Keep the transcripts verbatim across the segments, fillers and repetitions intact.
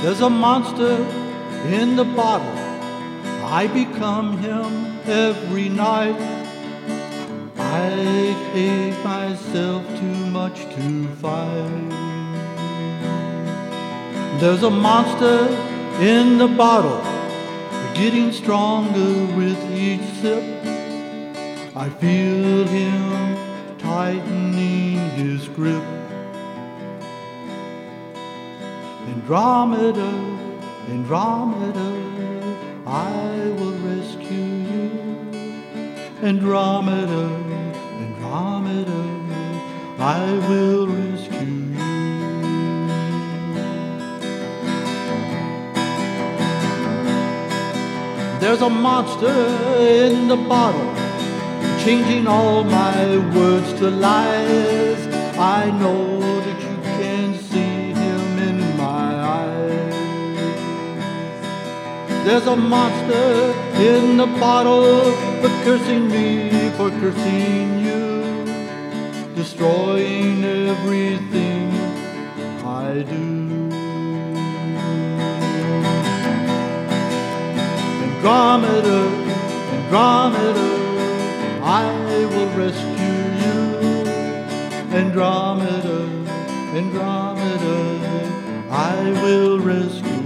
There's a monster in the bottle. I become him every night. I hate myself too much to fight. There's a monster in the bottle, getting stronger with each sip. I feel him tightening his grip. Andromeda, Andromeda, I will rescue you. Andromeda, Andromeda, I will rescue you. There's a monster in the bottle, changing all my words to lies. I know that you can see him in my eyes. There's a monster in the bottle, for cursing me, for cursing you, destroying everything I do. Andromeda, Andromeda, I will rescue you. Andromeda, Andromeda, I will rescue you.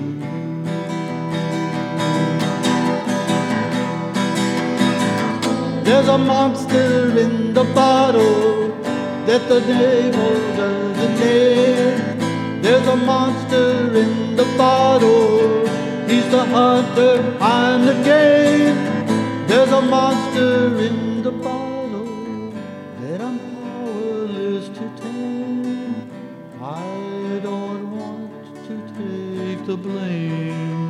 There's a monster in the bottle that the devil doesn't name. There's a monster in the bottle. He's the hunter, I'm the game. There's a monster in the bottle that I'm powerless to tame. I don't want to take the blame.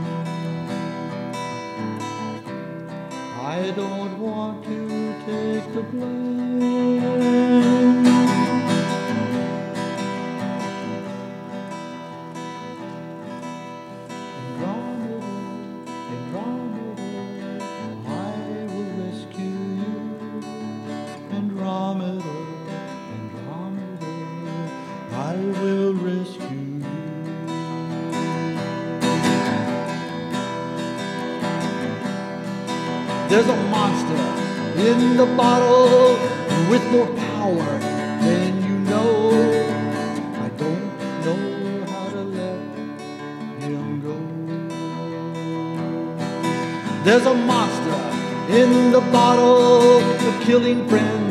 I don't want to take the blame. Andromeda, Andromeda, I will rescue you. There's a monster in the bottle with more power than you know. I don't know how to let him go. There's a monster in the bottle, a killing friend